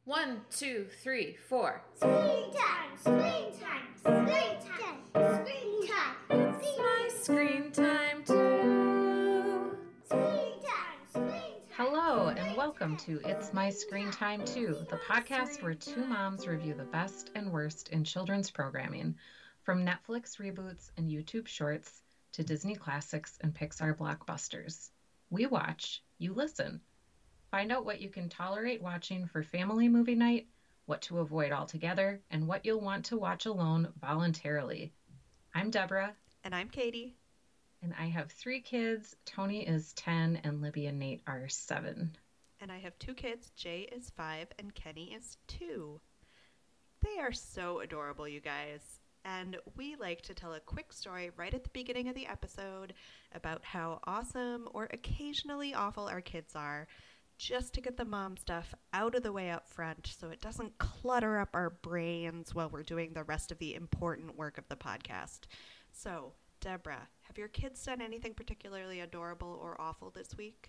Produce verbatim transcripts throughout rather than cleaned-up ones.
One, two, three, four. Screen time, screen time, screen time, screen time. It's my screen time too. Screen time, screen time. Hello, and welcome to It's My Screen Time Too, the podcast where two moms review the best and worst in children's programming, from Netflix reboots and YouTube shorts to Disney classics and Pixar blockbusters. We watch, you listen. Find out what you can tolerate watching for family movie night, what to avoid altogether, and what you'll want to watch alone voluntarily. I'm Deborah. And I'm Katie. And I have three kids. Tony is ten, and Libby and Nate are seven. And I have two kids. Jay is five, and Kenny is two. They are so adorable, you guys. And we like to tell a quick story right at the beginning of the episode about how awesome or occasionally awful our kids are, just to get the mom stuff out of the way up front so it doesn't clutter up our brains while we're doing the rest of the important work of the podcast. So, Deborah, have your kids done anything particularly adorable or awful this week?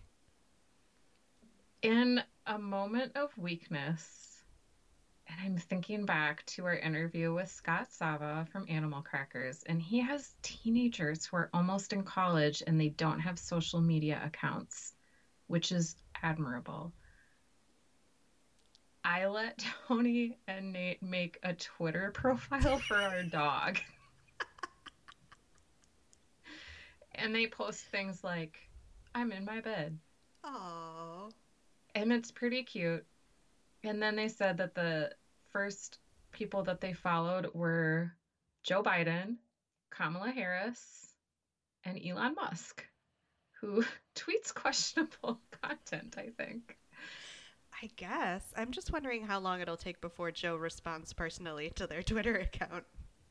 In a moment of weakness, and I'm thinking back to our interview with Scott Sava from Animal Crackers, and he has teenagers who are almost in college and they don't have social media accounts, which is admirable. I let Tony and Nate make a Twitter profile for our dog. And they post things like, I'm in my bed. Aww. And it's pretty cute. And then they said that the first people that they followed were Joe Biden, Kamala Harris, and Elon Musk, who tweets questionable content, I think. I guess. I'm just wondering how long it'll take before Joe responds personally to their Twitter account.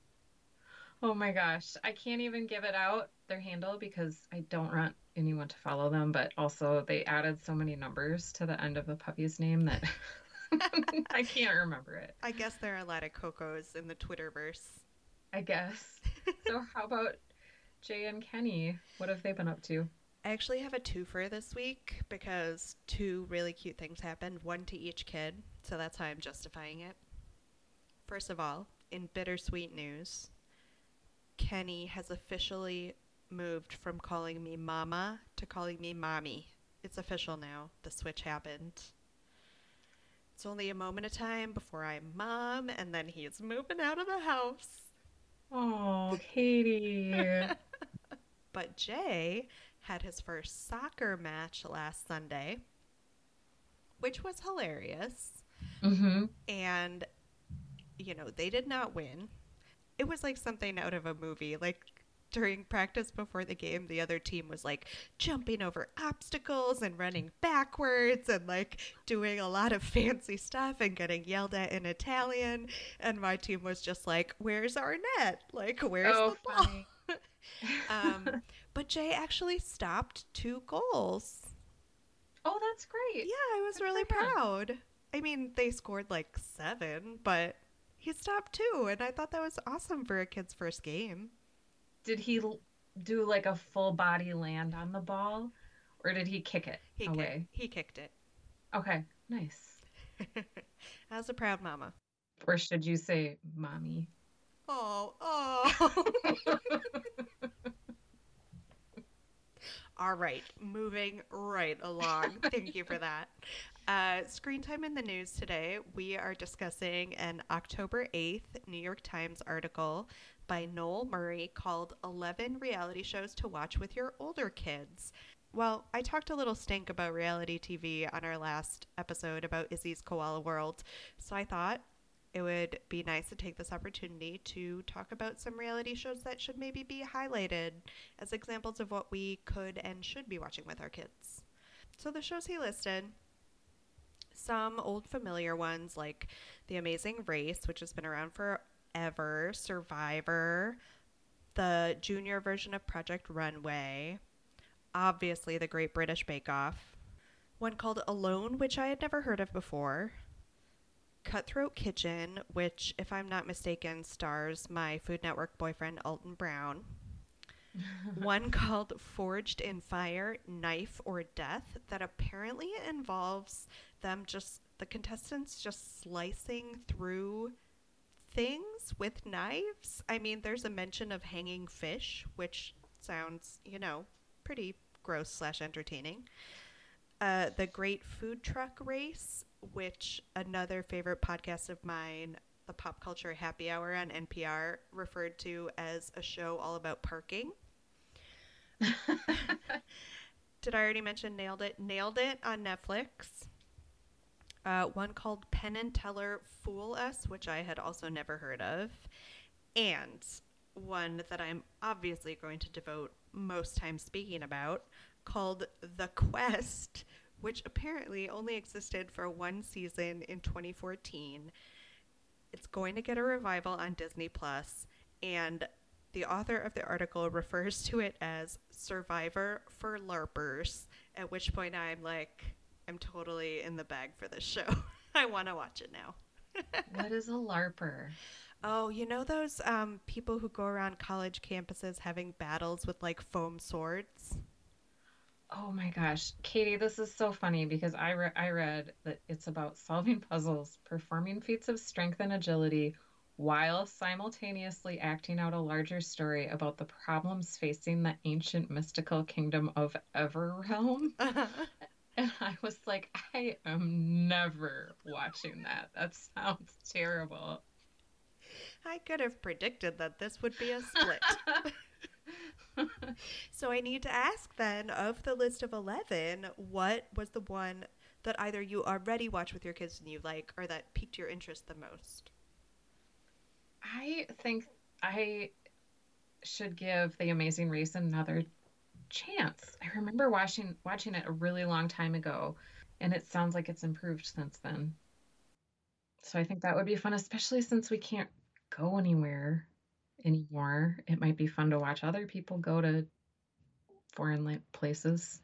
Oh my gosh. I can't even give it out, their handle, because I don't want anyone to follow them, but also they added so many numbers to the end of the puppy's name that I can't remember it. I guess there are a lot of Cocos in the Twitterverse. I guess. So how about Jay and Kenny? What have they been up to? I actually have a twofer this week because two really cute things happened, one to each kid, so that's how I'm justifying it. First of all, in bittersweet news, Kenny has officially moved from calling me mama to calling me mommy. It's official now. The switch happened. It's only a moment of time before I'm mom, and then he's moving out of the house. Oh, Katie. But Jay had his first soccer match last Sunday, which was hilarious. Mm-hmm. And, you know, they did not win. It was like something out of a movie. Like, during practice before the game, the other team was, like, jumping over obstacles and running backwards and, like, doing a lot of fancy stuff and getting yelled at in Italian. And my team was just like, where's our net? Like, where's Oh, the ball? funny. um, but Jay actually stopped two goals. Oh, that's great. Yeah, I was Good really for him. proud. I mean, they scored like seven, but he stopped two, and I thought that was awesome for a kid's first game. Did he l- do like a full body land on the ball, or did he kick it He away? kick, he kicked it. Okay, nice. I was a proud mama. Or should you say mommy? Oh, oh. All right, moving right along. Thank you for that. Uh, screen time in the news today. We are discussing an October eighth New York Times article by Noel Murray called eleven Reality Shows to Watch with Your Older Kids. Well, I talked a little stink about reality T V on our last episode about Izzy's Koala World, so I thought it would be nice to take this opportunity to talk about some reality shows that should maybe be highlighted as examples of what we could and should be watching with our kids. So the shows he listed, some old familiar ones like The Amazing Race, which has been around forever, Survivor, the junior version of Project Runway, obviously The Great British Bake Off, one called Alone, which I had never heard of before, Cutthroat Kitchen, which, if I'm not mistaken, stars my Food Network boyfriend, Alton Brown. One called Forged in Fire, Knife or Death, that apparently involves them just the contestants just slicing through things with knives. I mean, there's a mention of hanging fish, which sounds, you know, pretty gross slash entertaining. Uh, the Great Food Truck Race, which another favorite podcast of mine, the Pop Culture Happy Hour on N P R, referred to as a show all about parking. Did I already mention Nailed It? Nailed It on Netflix. Uh, one called Penn and Teller Fool Us, which I had also never heard of. And one that I'm obviously going to devote most time speaking about, called The Quest, which apparently only existed for one season in twenty fourteen. It's going to get a revival on Disney Plus, and the author of the article refers to it as Survivor for LARPers, at which point I'm like, I'm totally in the bag for this show. I want to watch it now. What is a LARPer? Oh, you know those um, people who go around college campuses having battles with like foam swords? Oh my gosh, Katie, this is so funny because I, re- I read that it's about solving puzzles, performing feats of strength and agility, while simultaneously acting out a larger story about the problems facing the ancient mystical kingdom of Everrealm. And I was like, I am never watching that. That sounds terrible. I could have predicted that this would be a split. So I need to ask then, of the list of eleven, what was the one that either you already watch with your kids and you like, or that piqued your interest the most? I think I should give The Amazing Race another chance. I remember watching watching it a really long time ago, and it sounds like it's improved since then. So I think that would be fun, especially since we can't go anywhere anymore. It might be fun to watch other people go to foreign like places.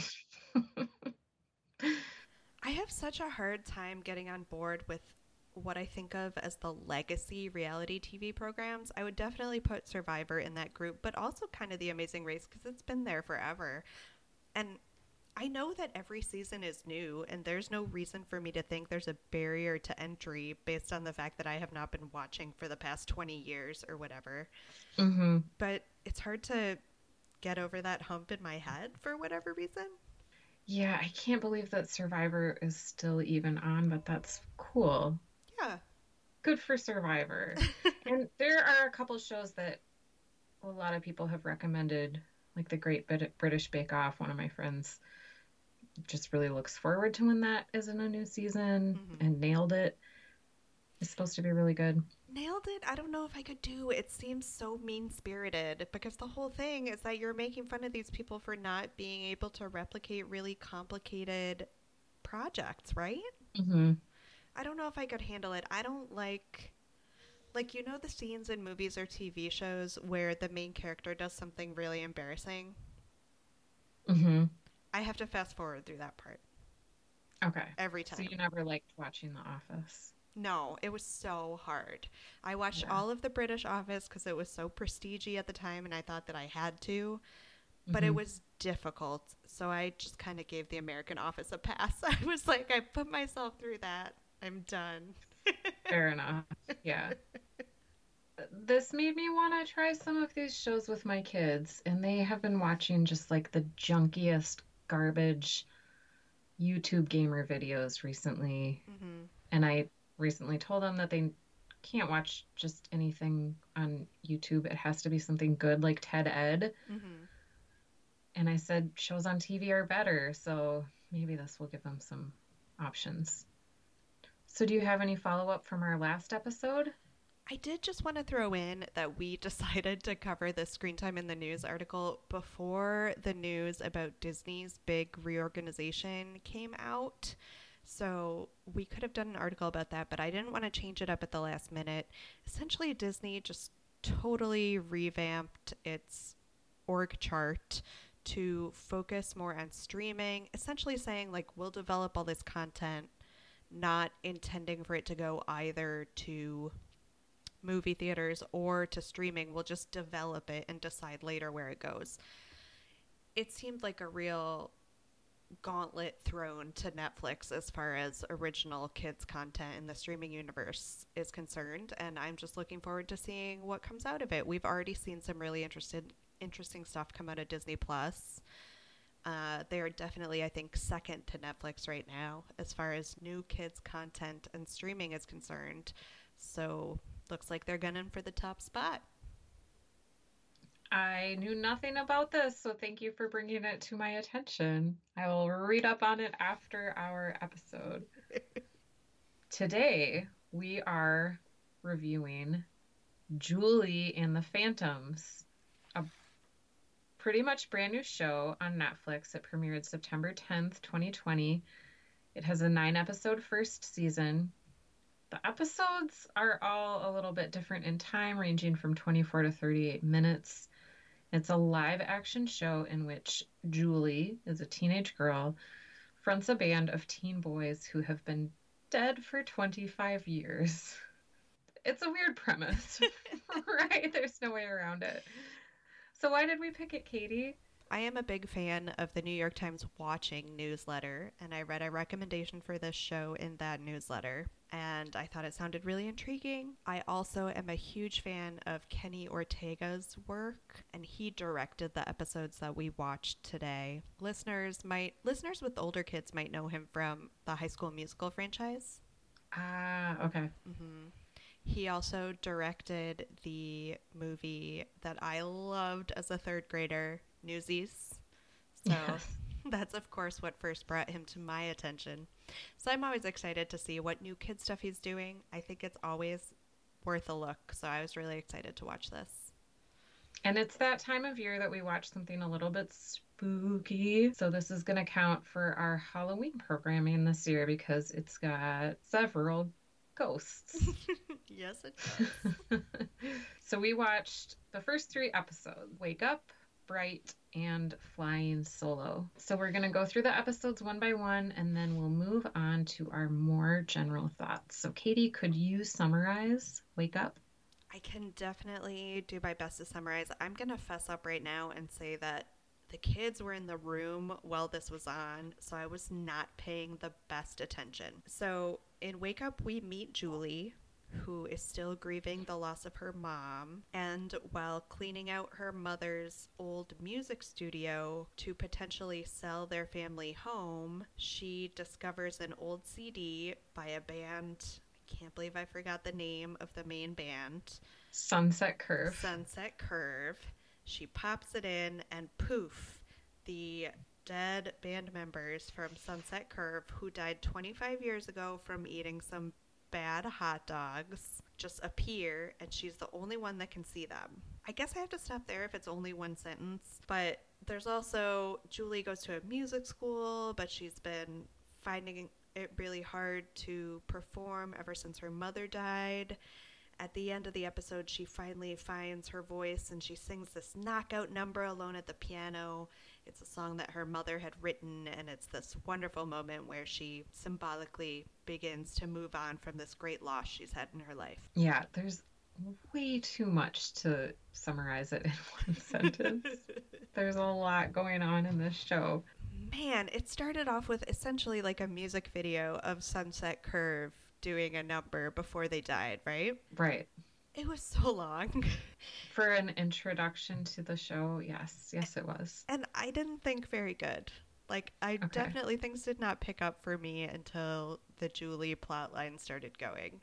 I have such a hard time getting on board with what I think of as the legacy reality T V programs. I would definitely put Survivor in that group, but also kind of The Amazing Race because it's been there forever. And I know that every season is new, and there's no reason for me to think there's a barrier to entry based on the fact that I have not been watching for the past twenty years or whatever. Mm-hmm. But it's hard to get over that hump in my head for whatever reason. Yeah, I can't believe that Survivor is still even on, but that's cool. Yeah. Good for Survivor. And there are a couple shows that a lot of people have recommended, like the Great Brit- British Bake Off. One of my friends just really looks forward to when that is in a new season, Mm-hmm. and Nailed It. It's supposed to be really good. Nailed It, I don't know if I could do. It seems so mean-spirited because the whole thing is that you're making fun of these people for not being able to replicate really complicated projects, right? Mm-hmm. I don't know if I could handle it. I don't like, like, you know the scenes in movies or T V shows where the main character does something really embarrassing? Mm-hmm. I have to fast forward through that part Okay. every time. So you never liked watching The Office? No, it was so hard. I watched Yeah. all of the British Office because it was so prestige-y at the time, and I thought that I had to. But Mhm. it was difficult, so I just kind of gave the American Office a pass. I was like, I put myself through that. I'm done. Fair enough. Yeah. This made me want to try some of these shows with my kids, and they have been watching just like the junkiest garbage YouTube gamer videos recently. Mm-hmm. And I recently told them that they can't watch just anything on YouTube. It has to be something good like Ted Ed. Mm-hmm. And I said shows on T V are better, so maybe this will give them some options. So do you have any follow-up from our last episode? I did just want to throw in that we decided to cover the Screen Time in the News article before the news about Disney's big reorganization came out. So we could have done an article about that, but I didn't want to change it up at the last minute. Essentially, Disney just totally revamped its org chart to focus more on streaming, essentially saying, like, we'll develop all this content, not intending for it to go either to movie theaters or to streaming. We'll just develop it and decide later where it goes. It seemed like a real gauntlet thrown to Netflix as far as original kids content in the streaming universe is concerned, and I'm just looking forward to seeing what comes out of it. We've already seen some really interested interesting stuff come out of Disney Plus. Uh, they are definitely, I think, second to Netflix right now as far as new kids content and streaming is concerned. So looks like they're gunning for the top spot. I knew nothing about this, so thank you for bringing it to my attention. I will read up on it after our episode. Today, we are reviewing Julie and the Phantoms, a pretty much brand new show on Netflix. It premiered September tenth, twenty twenty. It has a nine-episode first season. The episodes are all a little bit different in time, ranging from twenty-four to thirty-eight minutes. It's a live-action show in which Julie is a teenage girl, fronts a band of teen boys who have been dead for twenty-five years. It's a weird premise, right? There's no way around it. So why did we pick it, Katie? I am a big fan of the New York Times Watching newsletter, and I read a recommendation for this show in that newsletter, and I thought it sounded really intriguing. I also am a huge fan of Kenny Ortega's work, and he directed the episodes that we watched today. Listeners might, listeners with older kids might know him from the High School Musical franchise. Ah, okay. Mm-hmm. He also directed the movie that I loved as a third grader, Newsies. So Yes. that's, of course, what first brought him to my attention. So I'm always excited to see what new kid stuff he's doing. I think it's always worth a look. So I was really excited to watch this. And it's that time of year that we watch something a little bit spooky. So this is going to count for our Halloween programming this year because it's got several ghosts. Yes, it does. So we watched the first three episodes, Wake Up, Bright, and Flying Solo. So we're going to go through the episodes one by one, and then we'll move on to our more general thoughts. So Katie, could you summarize Wake Up? I can definitely do my best to summarize. I'm going to fess up right now and say that the kids were in the room while this was on, so I was not paying the best attention. So in Wake Up, we meet Julie, who is still grieving the loss of her mom, and while cleaning out her mother's old music studio to potentially sell their family home, she discovers an old C D by a band. I can't believe I forgot the name of the main band. Sunset Curve. Sunset Curve. She pops it in, and poof, the dead band members from Sunset Curve, who died twenty-five years ago from eating some bad hot dogs, just appear, and she's the only one that can see them. I guess I have to stop there if it's only one sentence, but there's also Julie goes to a music school, but she's been finding it really hard to perform ever since her mother died. At the end of the episode, she finally finds her voice and she sings this knockout number alone at the piano. It's a song that her mother had written, and it's this wonderful moment where she symbolically begins to move on from this great loss she's had in her life. Yeah, there's way too much to summarize it in one sentence. There's a lot going on in this show. Man, it started off with essentially like a music video of Sunset Curve doing a number before they died, right? Right. It was so long. For an introduction to the show, yes. Yes, it was. And I didn't think very good. Like, I Okay. definitely, things did not pick up for me until the Julie plotline started going.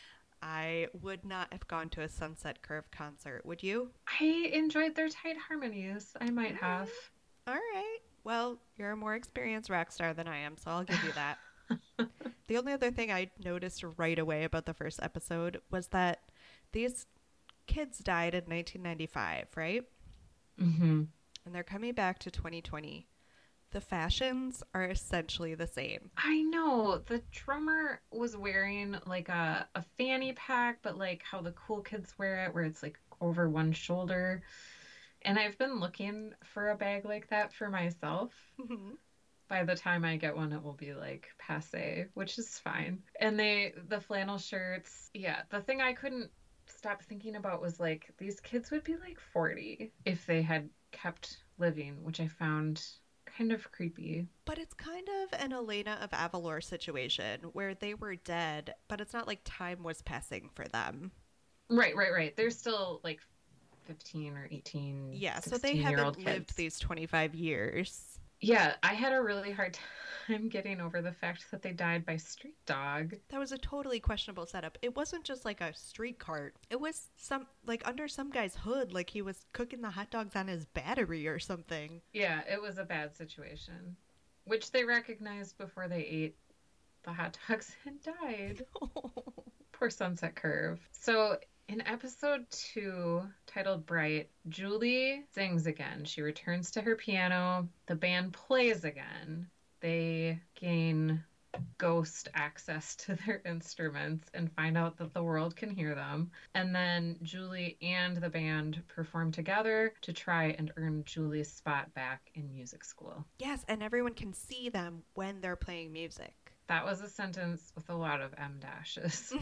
I would not have gone to a Sunset Curve concert, would you? I enjoyed their tight harmonies. I might have. All right. Well, you're a more experienced rock star than I am, so I'll give you that. The only other thing I noticed right away about the first episode was that these kids died in nineteen ninety-five, right? Mm-hmm. And they're coming back to twenty twenty. The fashions are essentially the same. I know. The drummer was wearing like a, a fanny pack, but like how the cool kids wear it, where it's like over one shoulder. And I've been looking for a bag like that for myself. By the time I get one, it will be like passe, which is fine. And they, the flannel shirts, yeah. The thing I couldn't stop thinking about was like, these kids would be like forty if they had kept living, which I found kind of creepy. But it's kind of an Elena of Avalor situation where they were dead, but it's not like time was passing for them. Right, right, right. They're still like fifteen or eighteen. Yeah, so they haven't lived kids. these twenty-five years. Yeah, I had a really hard time getting over the fact that they died by street dog. That was a totally questionable setup. It wasn't just like a street cart. It was some, like, under some guy's hood, like he was cooking the hot dogs on his battery or something. Yeah, it was a bad situation, which they recognized before they ate the hot dogs and died. Poor Sunset Curve. So in episode two, titled Bright, Julie sings again. She returns to her piano. The band plays again. They gain ghost access to their instruments and find out that the world can hear them. And then Julie and the band perform together to try and earn Julie's spot back in music school. Yes, and everyone can see them when they're playing music. That was a sentence with a lot of M dashes.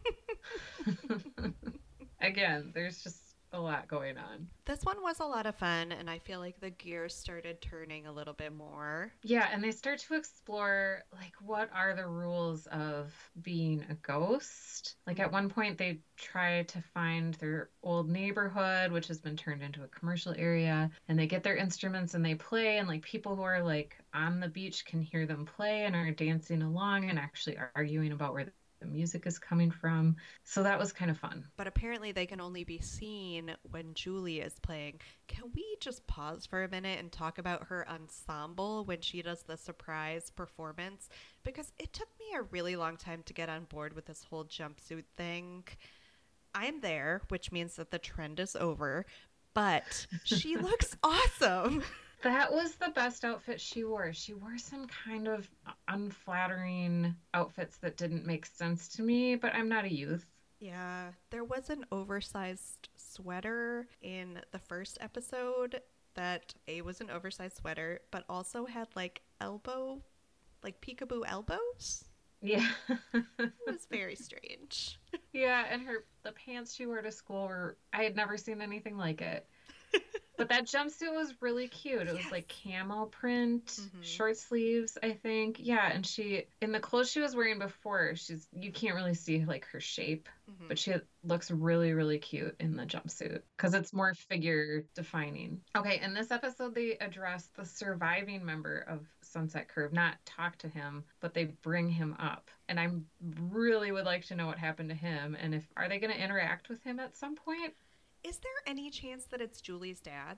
Again, there's just a lot going on. This one was a lot of fun, and I feel like the gears started turning a little bit more. Yeah, and they start to explore, like, what are the rules of being a ghost? Like, at one point, they try to find their old neighborhood, which has been turned into a commercial area, and they get their instruments and they play, and, like, people who are, like, on the beach can hear them play and are dancing along and actually arguing about where the music is coming from. So that was kind of fun. But apparently they can only be seen when Julie is playing. Can we just pause for a minute and talk about her ensemble when she does the surprise performance? Because it took me a really long time to get on board with this whole jumpsuit thing. I'm there, which means that the trend is over, but she looks awesome. That was the best outfit she wore. She wore some kind of unflattering outfits that didn't make sense to me, but I'm not a youth. Yeah, there was an oversized sweater in the first episode that A was an oversized sweater, but also had like elbow, like peekaboo elbows. Yeah. It was very strange. Yeah, and her the pants she wore to school were, I had never seen anything like it. But that jumpsuit was really cute. It Yes. was like camel print, Mhm. short sleeves, I think. Yeah, and she, in the clothes she was wearing before, she's, you can't really see like her shape, Mhm. but she looks really, really cute in the jumpsuit because it's more figure defining. Okay, in this episode, they address the surviving member of Sunset Curve, not talk to him, but they bring him up. And I really would like to know what happened to him. And if, are they going to interact with him at some point? Is there any chance that it's Julie's dad?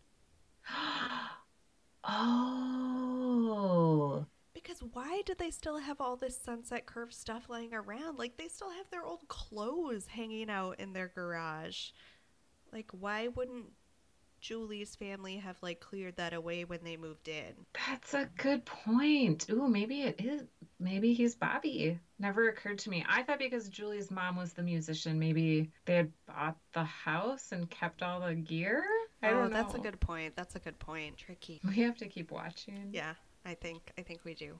Oh. Because why do they still have all this Sunset Curve stuff lying around? Like, they still have their old clothes hanging out in their garage. Like, why wouldn't Julie's family have, like, cleared that away when they moved in? That's a good point. Ooh, maybe it is. Maybe he's Bobby. Never occurred to me. I thought because Julie's mom was the musician, maybe they had bought the house and kept all the gear. I oh, don't know. that's a good point. That's a good point. Tricky. We have to keep watching. Yeah, I think I think we do.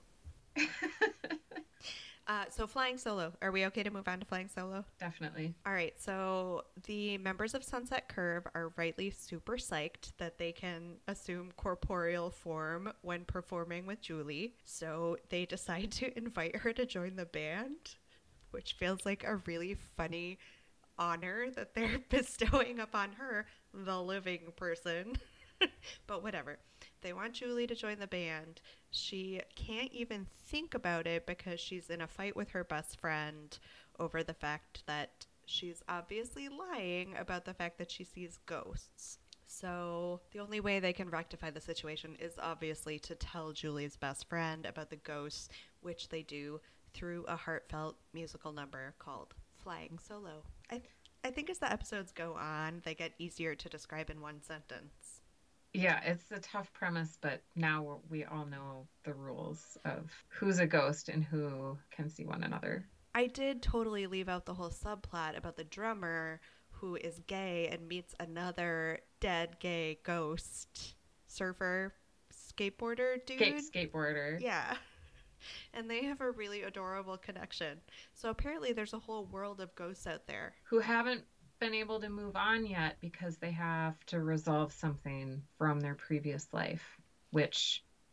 Uh, so Flying Solo. Are we okay to move on to Flying Solo? Definitely. All right. So the members of Sunset Curve are rightly super psyched that they can assume corporeal form when performing with Julie. So they decide to invite her to join the band, which feels like a really funny honor that they're bestowing upon her, the living person. But whatever. They want Julie to join the band. She can't even think about it because she's in a fight with her best friend over the fact that she's obviously lying about the fact that she sees ghosts. So the only way they can rectify the situation is obviously to tell Julie's best friend about the ghosts, which they do through a heartfelt musical number called Flying Solo. I, I think as the episodes go on, they get easier to describe in one sentence. Yeah, it's a tough premise, but now we're, we all know the rules of who's a ghost and who can see one another. I did totally leave out the whole subplot about the drummer who is gay and meets another dead gay ghost surfer skateboarder dude. Skate, skateboarder. Yeah. And they have a really adorable connection. So apparently there's a whole world of ghosts out there. Who haven't been able to move on yet because they have to resolve something from their previous life, which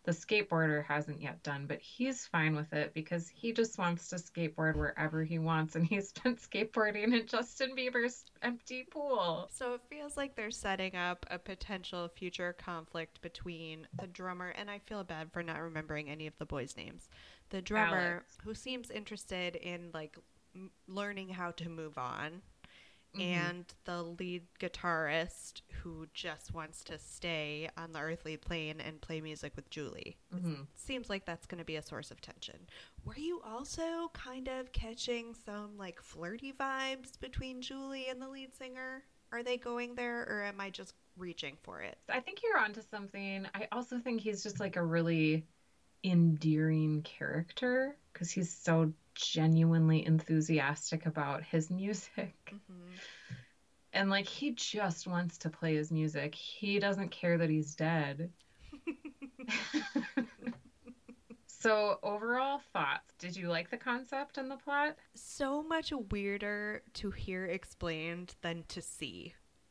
the skateboarder hasn't yet done, but he's fine with it because he just wants to skateboard wherever he wants, and he's been skateboarding in Justin Bieber's empty pool. So it feels like they're setting up a potential future conflict between the drummer, and I feel bad for not remembering any of the boys' names. The drummer, Alex. who seems interested in like m- learning how to move on, Mhm. and the lead guitarist who just wants to stay on the earthly plane and play music with Julie. Mhm. Seems like that's going to be a source of tension. Were you also kind of catching some like flirty vibes between Julie and the lead singer? Are they going there, or am I just reaching for it? I think you're onto something. I also think he's just like a really endearing character because he's so genuinely enthusiastic about his music. Mm-hmm. And like he just wants to play his music. He doesn't care that he's dead. So overall thoughts. Did you like the concept and the plot? So much weirder to hear explained than to see.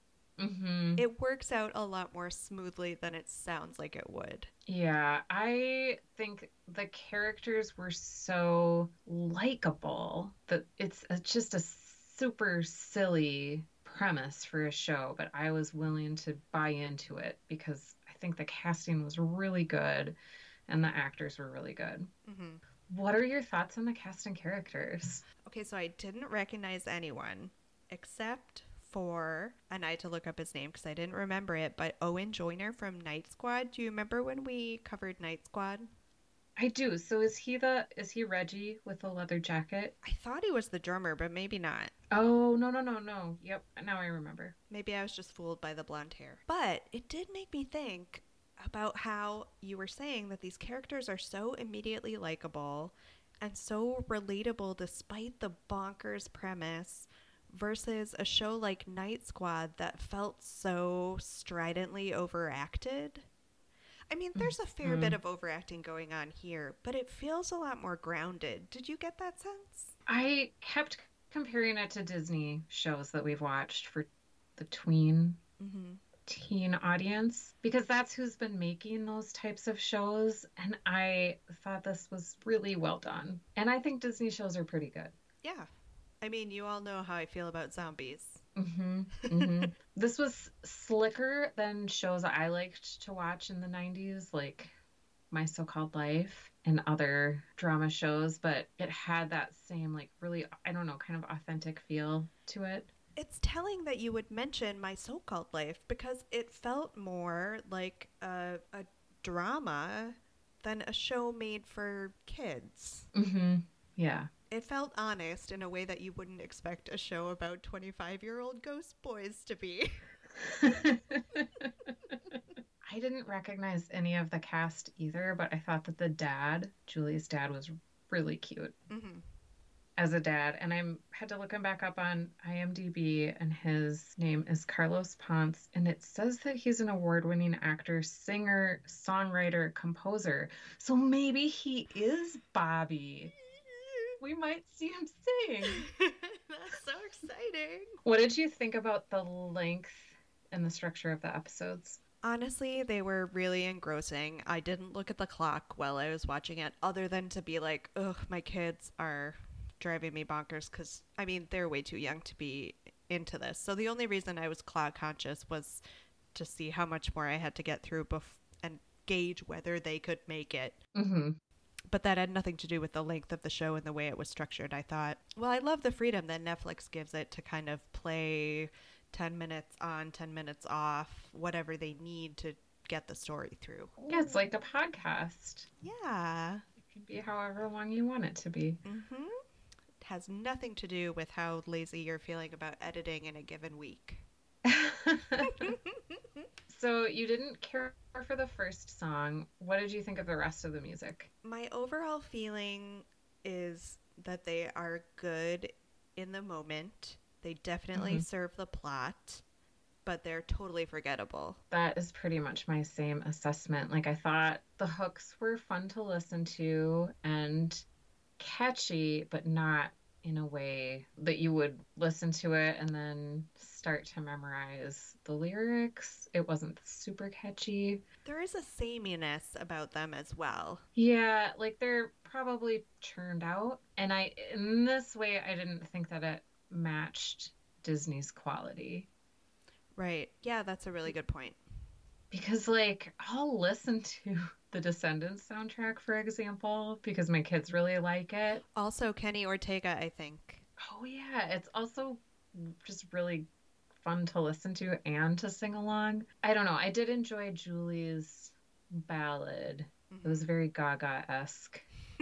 Mm-hmm. It works out a lot more smoothly than it sounds like it would. Yeah, I think the characters were so likable that it's, it's just a super silly premise for a show, but I was willing to buy into it because I think the casting was really good and the actors were really good. Mm-hmm. What are your thoughts on the cast and characters? Okay, so I didn't recognize anyone except for, and I had to look up his name because I didn't remember it, but Owen Joyner from Night Squad. Do you remember when we covered Night Squad? I do. So is he the is he Reggie with the leather jacket? I thought he was the drummer, but maybe not. Oh, no, no, no, no. Yep, now I remember. Maybe I was just fooled by the blonde hair. But it did make me think about how you were saying that these characters are so immediately likable and so relatable despite the bonkers premise versus a show like Night Squad that felt so stridently overacted. I mean, there's a fair Mhm. bit of overacting going on here, but it feels a lot more grounded. Did you get that sense? I kept comparing it to Disney shows that we've watched for the tween Mm-hmm. teen audience because that's who's been making those types of shows, and I thought this was really well done. And I think Disney shows are pretty good. Yeah. I mean, you all know how I feel about zombies. Mm-hmm, mm-hmm. This was slicker than shows I liked to watch in the nineties, like My So-Called Life and other drama shows, but it had that same, like, really, I don't know, kind of authentic feel to it. It's telling that you would mention My So-Called Life because it felt more like a, a drama than a show made for kids. Mm-hmm. Yeah. It felt honest in a way that you wouldn't expect a show about twenty-five-year-old ghost boys to be. I didn't recognize any of the cast either, but I thought that the dad, Julie's dad, was really cute Mm-hmm. as a dad. And I had to look him back up on IMDb, and his name is Carlos Ponce. And it says that he's an award-winning actor, singer, songwriter, composer. So maybe he is Bobby. We might see him sing. That's so exciting. What did you think about the length and the structure of the episodes? Honestly, they were really engrossing. I didn't look at the clock while I was watching it, other than to be like, ugh, my kids are driving me bonkers because, I mean, they're way too young to be into this. So the only reason I was clock conscious was to see how much more I had to get through bef- and gauge whether they could make it. Mm-hmm. But that had nothing to do with the length of the show and the way it was structured. I thought, well, I love the freedom that Netflix gives it to kind of play ten minutes on, ten minutes off, whatever they need to get the story through. Yeah, it's like a podcast. Yeah. It can be however long you want it to be. Mm-hmm. It has nothing to do with how lazy you're feeling about editing in a given week. So you didn't care for the first song. What did you think of the rest of the music? My overall feeling is that they are good in the moment. They definitely Mhm. serve the plot, but they're totally forgettable. That is pretty much my same assessment. Like, I thought the hooks were fun to listen to and catchy, but not in a way that you would listen to it and then start to memorize the lyrics. It wasn't super catchy. There is a sameness about them as well. Yeah, like they're probably churned out. And I, in this way, I didn't think that it matched Disney's quality. Right. Yeah, that's a really good point. Because, like, I'll listen to the Descendants soundtrack, for example, because my kids really like it. Also, Kenny Ortega, I think. Oh, yeah. It's also just really fun to listen to and to sing along. I don't know. I did enjoy Julie's ballad. Mm-hmm. It was very Gaga-esque.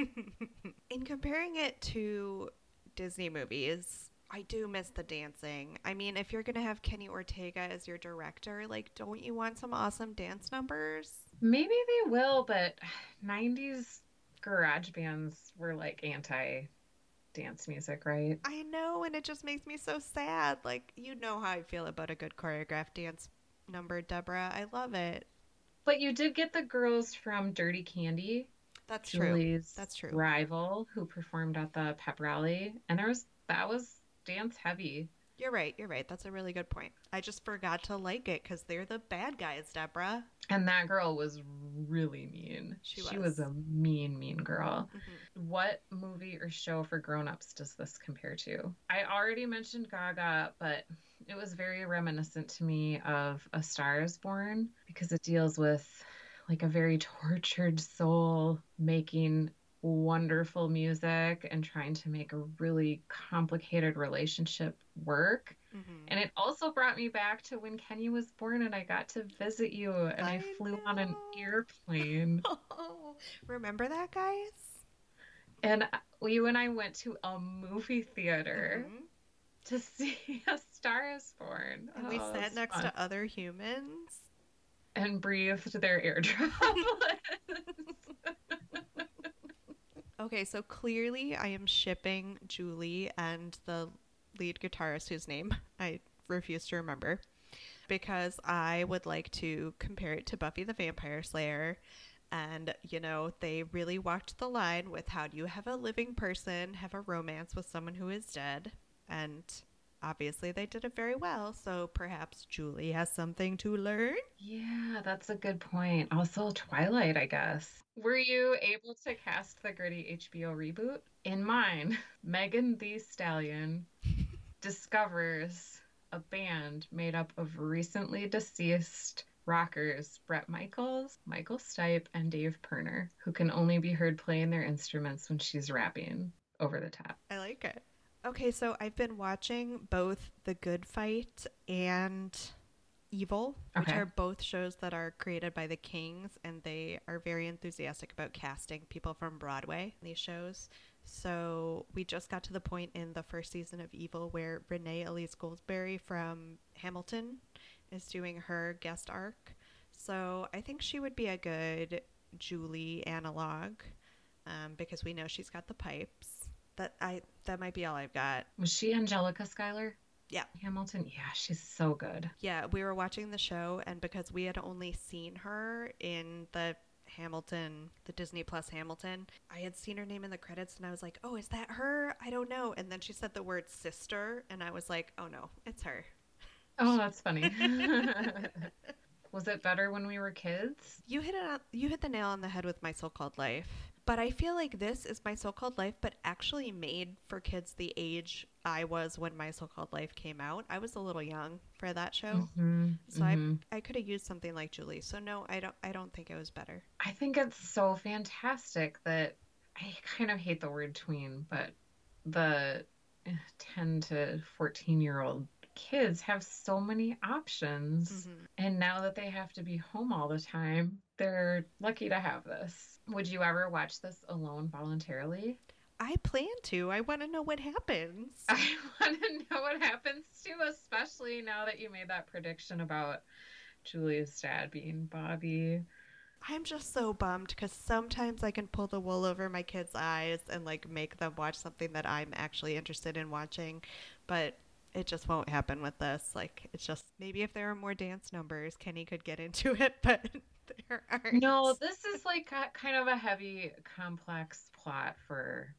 In comparing it to Disney movies, I do miss the dancing. I mean, if you're going to have Kenny Ortega as your director, like, don't you want some awesome dance numbers? Maybe they will, but nineties garage bands were like anti-dance music, right? I know, and it just makes me so sad. Like, you know how I feel about a good choreographed dance number, Deborah. I love it. But you did get the girls from Dirty Candy. That's Julie's true. That's true. rival who performed at the pep rally. And there was that was dance heavy. You're right. You're right. That's a really good point. I just forgot to like it because they're the bad guys, Deborah. And that girl was really mean. She was. She was a mean, mean girl. Mm-hmm. What movie or show for grown-ups does this compare to? I already mentioned Gaga, but it was very reminiscent to me of A Star is Born because it deals with like a very tortured soul making wonderful music and trying to make a really complicated relationship work. Mm-hmm. And it also brought me back to when Kenny was born and I got to visit you and I, I flew know. on an airplane. Oh, remember that, guys? And you and I went to a movie theater mm-hmm. to see A Star is Born. And oh, we sat next fun. to other humans. And breathed their air droplets. Okay, so clearly I am shipping Julie and the lead guitarist whose name I refuse to remember because I would like to compare it to Buffy the Vampire Slayer. And, you know, they really walked the line with how do you have a living person have a romance with someone who is dead? And obviously they did it very well, so perhaps Julie has something to learn. Yeah, that's a good point. Also, Twilight, I guess. Were you able to cast the gritty H B O reboot? In mine, Megan Thee Stallion discovers a band made up of recently deceased rockers Bret Michaels, Michael Stipe, and Dave Pirner, who can only be heard playing their instruments when she's rapping over the top. I like it. Okay, so I've been watching both The Good Fight and Evil, which okay. are both shows that are created by the Kings, and they are very enthusiastic about casting people from Broadway in these shows. So we just got to the point in the first season of Evil where Renee Elise Goldsberry from Hamilton is doing her guest arc. So I think she would be a good Julie analog um, because we know she's got the pipes. That I that might be all I've got. Was she Angelica Schuyler? Yeah. Hamilton? Yeah, she's so good. Yeah, we were watching the show, and because we had only seen her in the Hamilton, the Disney Plus Hamilton, I had seen her name in the credits, and I was like, oh, is that her? I don't know. And then she said the word sister, and I was like, oh, no, it's her. Oh, that's funny. Was it better when we were kids? You hit it on, you hit the nail on the head with My So-Called Life. But I feel like this is My So-Called Life, but actually made for kids the age I was when My So-Called Life came out. I was a little young for that show. Mm-hmm, so mm-hmm. I I could have used something like Julie. So no, I don't I don't think it was better. I think it's so fantastic that I kind of hate the word tween, but the ten to fourteen year old kids have so many options. Mm-hmm. And now that they have to be home all the time, they're lucky to have this. Would you ever watch this alone voluntarily? I plan to. I want to know what happens. I want to know what happens too, especially now that you made that prediction about Julie's dad being Bobby. I'm just so bummed because sometimes I can pull the wool over my kids' eyes and like make them watch something that I'm actually interested in watching, but it just won't happen with this. Like, it's just maybe if there were more dance numbers, Kenny could get into it, but there aren't. No, this is like a, kind of a heavy, complex plot for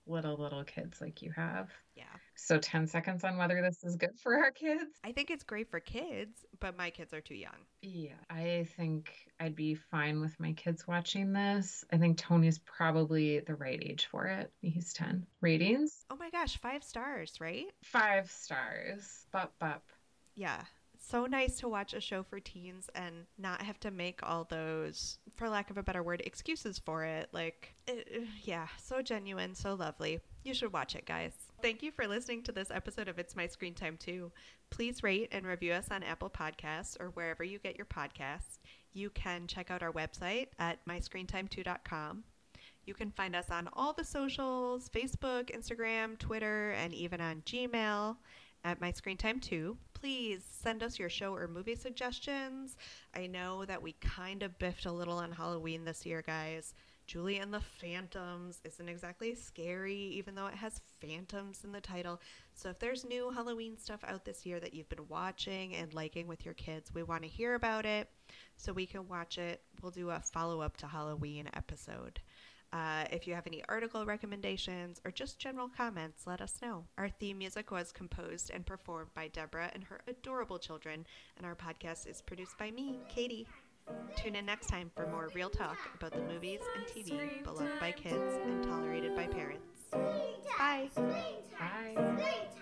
little, little kids like you have. Yeah. So ten seconds on whether this is good for our kids. I think it's great for kids, but my kids are too young. Yeah, I think I'd be fine with my kids watching this. I think Tony's probably the right age for it. He's ten. Ratings? Oh my gosh, five stars, right? Five stars. Bup, bup. Yeah. So nice to watch a show for teens and not have to make all those, for lack of a better word, excuses for it. Like, it, yeah, so genuine, so lovely. You should watch it, guys. Thank you for listening to this episode of It's My Screen Time too. Please rate and review us on Apple Podcasts or wherever you get your podcasts. You can check out our website at my screen time two dot com. You can find us on all the socials, Facebook, Instagram, Twitter, and even on Gmail at My Screen Time two. Please send us your show or movie suggestions. I know that we kind of biffed a little on Halloween this year, guys. Julie and the Phantoms isn't exactly scary, even though it has phantoms in the title. So if there's new Halloween stuff out this year that you've been watching and liking with your kids, we want to hear about it so we can watch it. We'll do a follow-up to Halloween episode. Uh, if you have any article recommendations or just general comments, let us know. Our theme music was composed and performed by Deborah and her adorable children, and our podcast is produced by me, Katie. Tune in next time for more real talk about the movies and T V beloved by kids and tolerated by parents. Bye. Bye.